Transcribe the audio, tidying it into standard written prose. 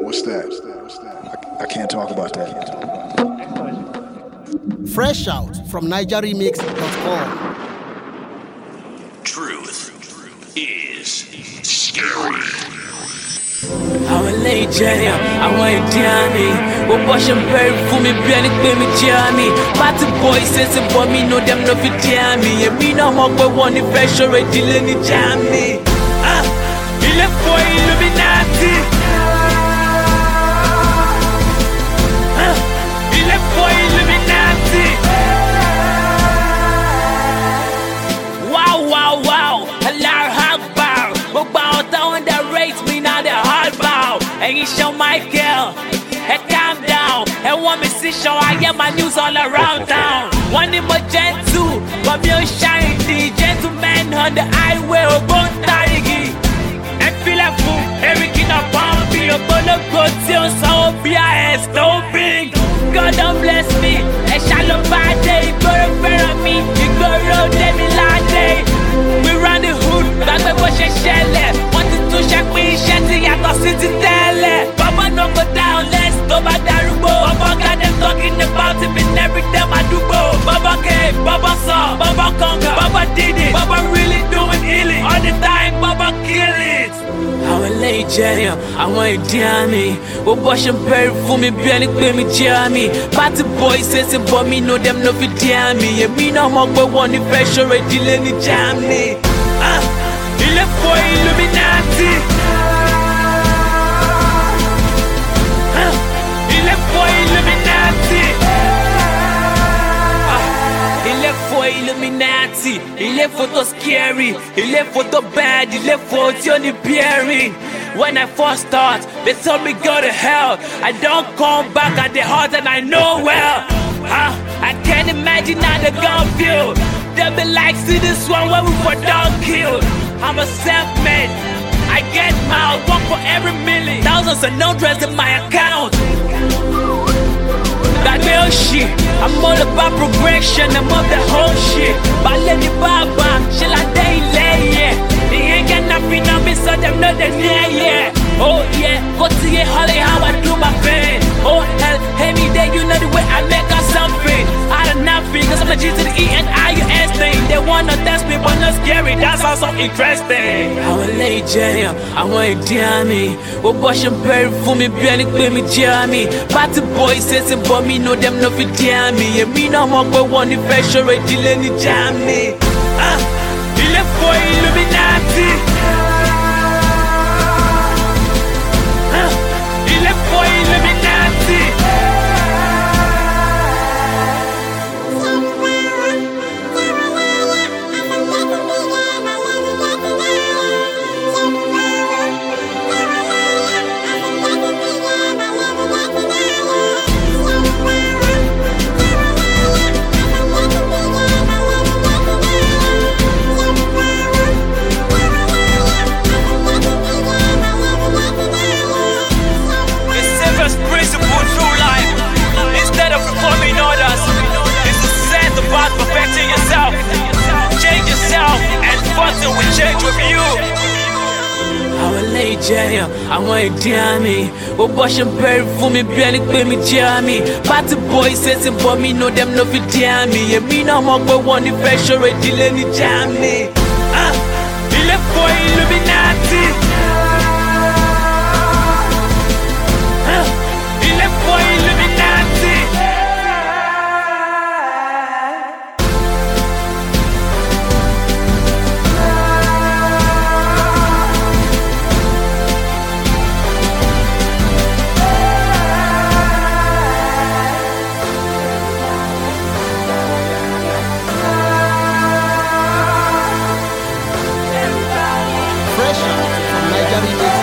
What's that? I can't talk about that. Fresh out from NigerRemix.com. Truth is scary. Àwọn ilé ìjẹyàn, àwọn ìdíyàn mi. Wọ́n bọ́ ṣe ń bẹ̀rù fún mi bí ẹni pé mi jẹ́ mi. Party boys ṣẹ̀ṣẹ̀ bọ́ mi, no dem no fit jẹ́ mi. Èmi náà mọ̀ pé wọ́n ní fẹ́ ṣòro ìdílé ní jẹ́ mi. Ilé fọ Illuminati. Ilé fọ Illuminati. Wow, wow, wow. Allahu Akbar. Gbogbo àwọn táwọn dẹ̀ rate me now they hard bow. Ẹ̀yin Shawn Michael, calm down. Want me see show, I hear my news all around town. One in my gentle, but me on shiny. Gentleman on the highway, or bon tarigi. And feel like fool, everything upon me. A bolo goatee, so BIS, no big. God don't bless me. A shallow bad day, go to me. You go road, let me lie day. We run the hood, back by what she shell. Wanted to check me, shetty, I got city tele. Baba no go down, let's go back there. Baba got them talking about him in every time I do go. Baba came, Baba saw, Baba conquer, Baba did it. Baba really doing healing. All the time, Baba kill it. Àwọn ilé ìjẹyàn, àwọn ìdíyàn mi. Wọ́n bọ́ ṣe ń bẹ̀rù fún mi bí ẹni pé mi jẹ́ mi. Party boys ṣẹ̀ṣẹ̀ bọ́ mi, no dem no fit jẹ́ mi. Èmi náà mọ̀ pé wọ́n ní fẹ́ ṣòro ìdílé ní jẹ́ mi. Ilé fọ Illuminati. Ilé fọ Illuminati. Ilé fọ Illuminati. Ilé fọ tó scary. Ilé fọ tó bad. Ilé fọ tí ó ní bearing. When I first start, they told me go to hell. I don't come back at the heart and I know well. I can't imagine how they gon' feel. They'll be like, see this one where we were done killed. I'm a self-made. I get my work for every million. Thousands and no dress in my account. That real shit. I'm all about progression. I'm up the whole shit. But let the baba, shit like they lay, yeah. They ain't got nothing on me, so them know they're near, yeah. Oh yeah, go to your holly, how I do my thing. Oh hell, any day you know the way I make up something. Out of nothing, cause I'm the G to the E and I-U-S thing. They wanna test me, but not scary, that's also interesting. Àwọn ilé ìjẹyàn, àwọn ìdíyàn mi. Wọ́n bọ́ ṣe ń bẹ̀rù fún mi bí ẹni pé mi jẹ́ mi. Party boys ṣẹ̀ṣẹ̀ bọ́ mi, no dem no fit jẹ́ mi. Èmi náà mọ̀ pé wọ́n ní fẹ́ ṣòro ìdílé ní jẹ́ mi. Ilé fọ Illuminati. Ilé fọ Illuminati. Perfecting yourself, change yourself, and fucking will change with you. Àwọn ilé ìjẹyàn, àwọn ìdíyàn mi. Wọ́n bọ́ ṣe ń bẹ̀rù fún mi bí ẹni pé mi jẹ́ mi. Party boys ṣẹ̀ṣẹ̀ bọ́ mi, no dem no fit jẹ́ mi. Èmi náà mọ̀ pé wọ́n ní fẹ́ ṣòro ìdílé ní jẹ́ mi. Ilé fọ Illuminati. Ilé fọ Illuminati. Fresh out from NigerRemix.com.